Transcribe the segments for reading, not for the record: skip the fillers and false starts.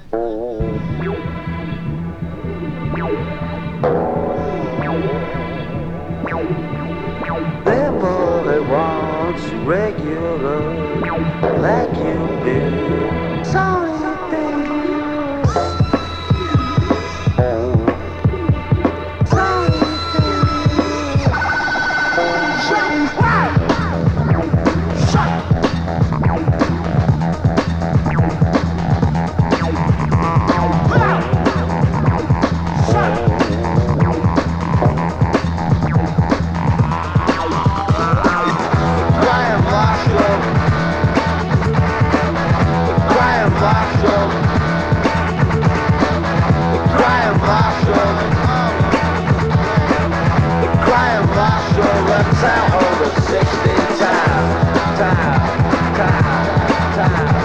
Them boy wants regular like you do. Sorry, things. Sorry, things. Sound over 60 times, time.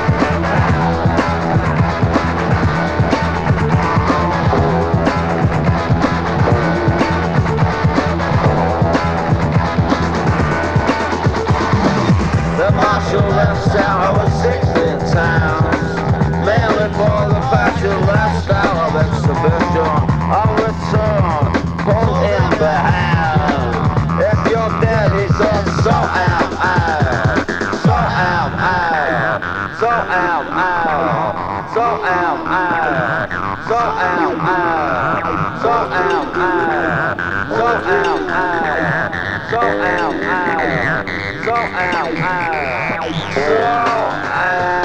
The marshal left sound over 16 times, mainly for the fashion lifestyle of exhibition, of return, pulled in behind. If your daddy's on, so am I. So am I. So am I. So am I. So am I. So am I. So am I. So am I. So am I. So am I.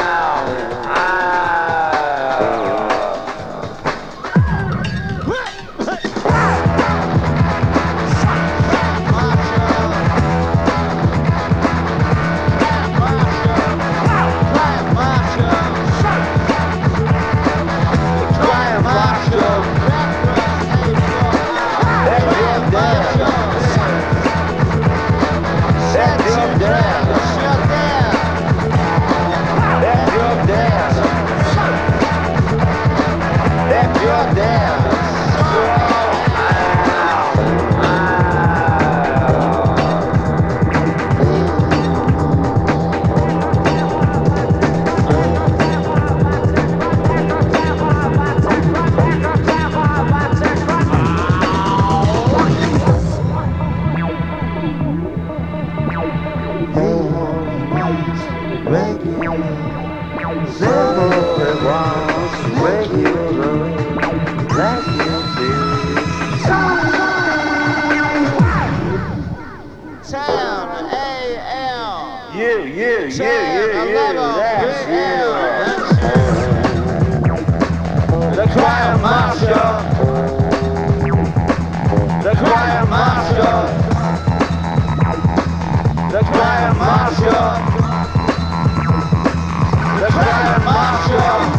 The choir master. The choir master. The choir master. The choir master.